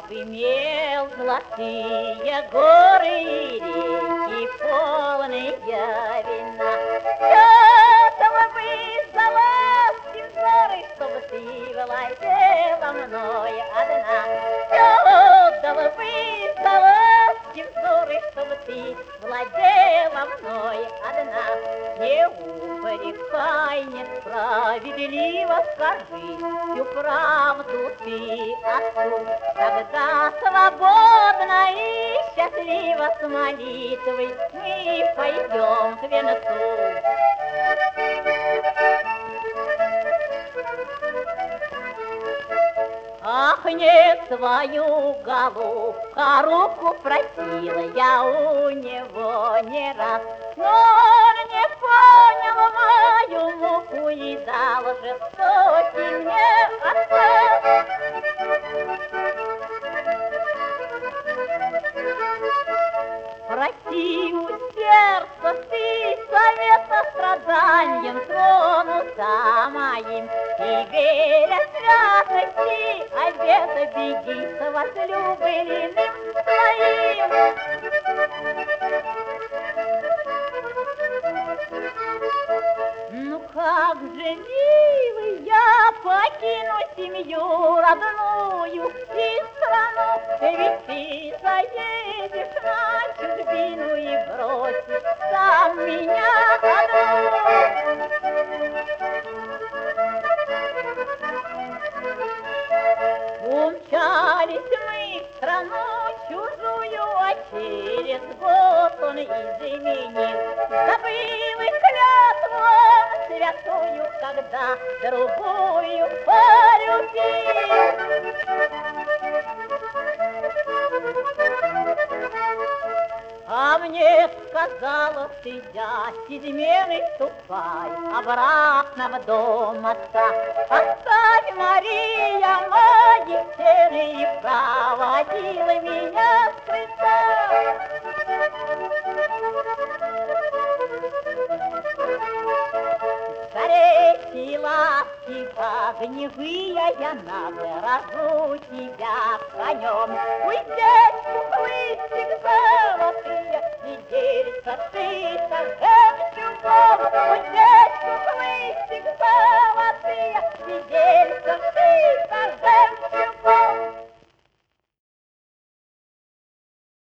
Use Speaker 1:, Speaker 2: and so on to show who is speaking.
Speaker 1: имел золотые горы и реки, полные вина. Готова бы за ласки взоры, чтобы ты владела мною одна. Готова бы за ласки взоры, чтобы ты владела мною одна. Не упрекай, несправедливо скажи всю правду ты отцу. Когда свободно и счастливо с молитвой мы пойдем к венцу. Ах, не свою голубка руку просила я у него не раз, но он не понял мою муку и дал жестокий мне отказ. Проси у сердца ты совета страданием тронута моим, и веря святости обета беги с возлюбленным своим. Ну как же, милый, я покину семью родную и страну, ведь ты заедешь на чужбину и бросишь сам меня одну. Умчались мы в страну чужую, а через год он изменил. Забыл и клятву он святую, когда другую полюбил. А мне сказала ты, дядь, измены ступай обратно в дом отца. Оставь, Мария, мои стены, и проводила меня с крыльца. Скорей, ласки огневые, я награжу тебя конем. Пусть здесь куклыстик золотые, и дельца шита жемчугом. Пусть здесь куклыстик золотые, и дельца шита жемчугом.